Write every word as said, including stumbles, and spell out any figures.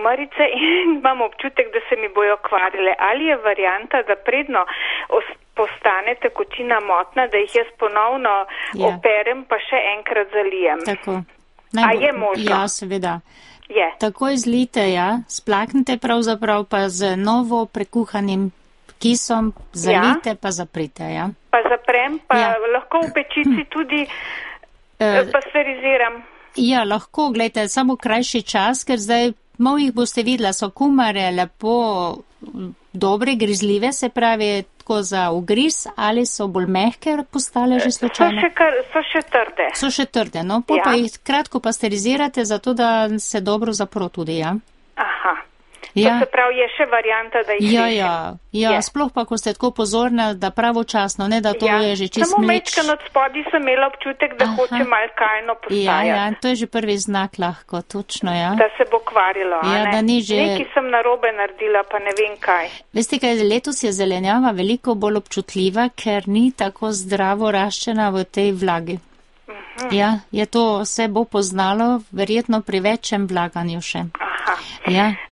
gobarice in imam občutek, da se mi bojo kvarile. Ali je varianta, da predno postane tekočina motna, da jih jaz ponovno ja. operem, pa še enkrat zalijem? Tako. Najbolj, A je možno? Ja, seveda. Je. Takoj zlite, ja, splaknite pravzaprav pa z novo prekuhanim kisom, zalite ja. pa zaprite, ja. Pa zaprem, pa ja. lahko v pečici tudi uh, pasteriziram. Ja, lahko, gledajte, samo krajši čas, ker zdaj malo jih boste videla, so kumare lepo dobre, grizljive, se pravi tako za ugriz, ali so bolj mehke postale že slučajno? So še, kar, so še trde. So še trde, no, pol ja. pa jih kratko pasterizirate, zato da se dobro zapro tudi, ja. Aha. Ja. To se pravi, je še varianta, da jih ja, ja, ja, sploh pa, ko ste tako pozorna, da pravočasno, ne da to ja. je že čist Samo mleč. Samo mečkan od spodi sem imela občutek, da Aha. hoče malo kajno postajati. Ja, ja, to je že prvi znak lahko, točno, ja. Da se bo kvarilo, ja, a ne? Da ni že... Nekaj sem narobe naredila, pa ne vem kaj. Veste kaj, letos je zelenjava veliko bolj občutljiva, ker ni tako zdravo raščena v tej vlagi. Uh-huh. Ja, je to se bo poznalo verjetno pri večjem vlaganju še. Aha. Ja.